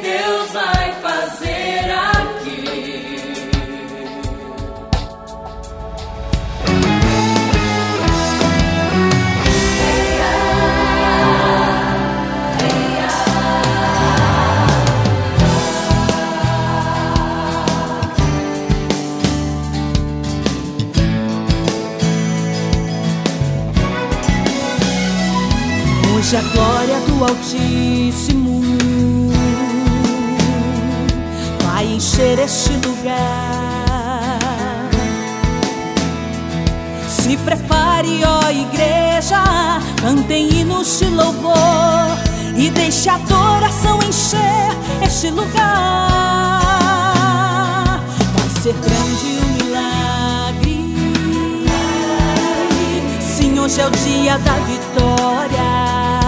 Deus vai fazer aqui. Hoje a glória do Altíssimo vai encher este lugar. Se prepare, ó igreja, cantem hinos de louvor e deixe a adoração encher este lugar. Vai ser grande o milagre. Sim, hoje é o dia da vitória.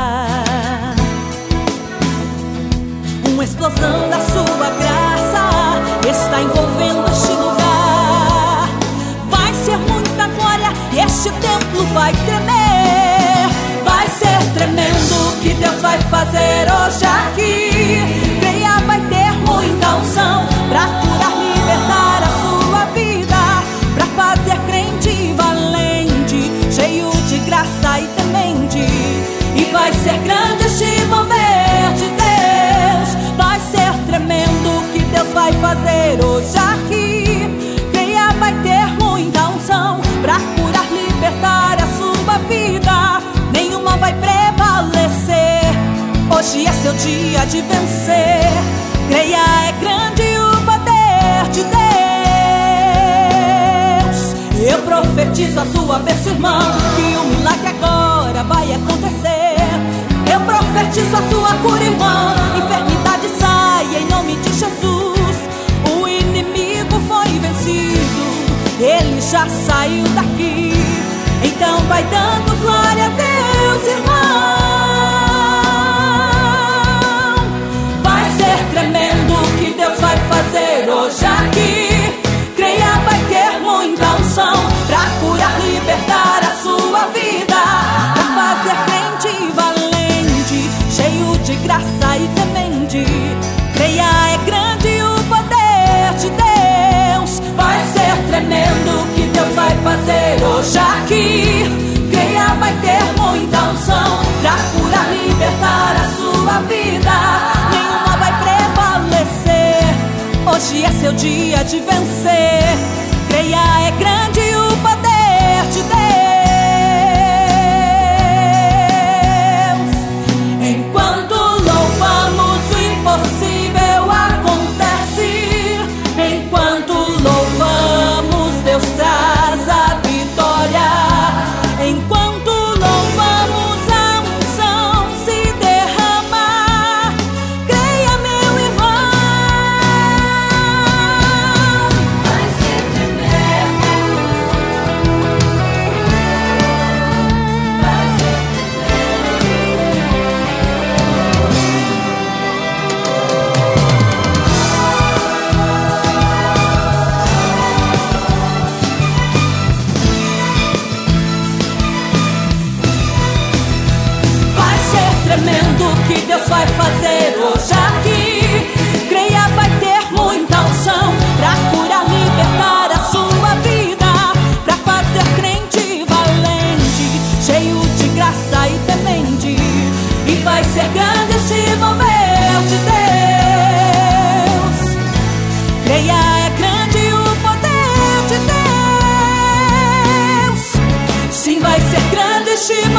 Uma explosão da sua graça está envolvendo este lugar. Vai ser muita glória e este templo vai tremer. Vai ser tremendo o que Deus vai fazer hoje aqui. Creia, vai ter muita unção pra curar, libertar a sua vida, pra fazer crente valente, cheio de graça e temente. E vai ser grande este mover de Deus. Vai ser tremendo o que Deus vai fazer hoje aqui. Creia, vai ter muita unção pra curar, libertar a sua vida. Nenhuma vai prevalecer. Hoje é seu dia de vencer. Creia, é grande o poder de Deus. Eu profetizo a sua vez, irmão, que o milagre agora vai acontecer. Eu profetizo a sua cura, irmão. Enfermidade sai em nome de Jesus. O inimigo foi vencido, ele já saiu daqui. Então vai dando glória a Deus, irmão. Vai ser tremendo o que Deus vai fazer hoje aqui. Creia, vai ter muita unção pra curar, libertar a sua vida, pra fazer crente valente, cheio de graça e temente. Creia, é grande o poder de Deus. Vai ser tremendo o que Deus vai fazer hoje aqui. Creia, vai ter muita unção pra curar, libertar a sua vida. Nenhuma vai prevalecer. Hoje é seu dia de vencer. Creia, é grande o poder de Deus. Enquanto louvamos, o impossível acontece. Enquanto louvamos, Deus traz a vitória. Enquanto louvamos, a unção se derrama. Creia, meu irmão. Vai ser tremendo. Vai ser tremendo o que Deus vai fazer hoje aqui. Creia, vai ter muita unção pra curar, libertar a sua vida, pra fazer crente valente, cheio de graça e temente. E vai ser grande esse mover de Deus. Creia, é grande o poder de Deus. Sim, vai ser grande este mover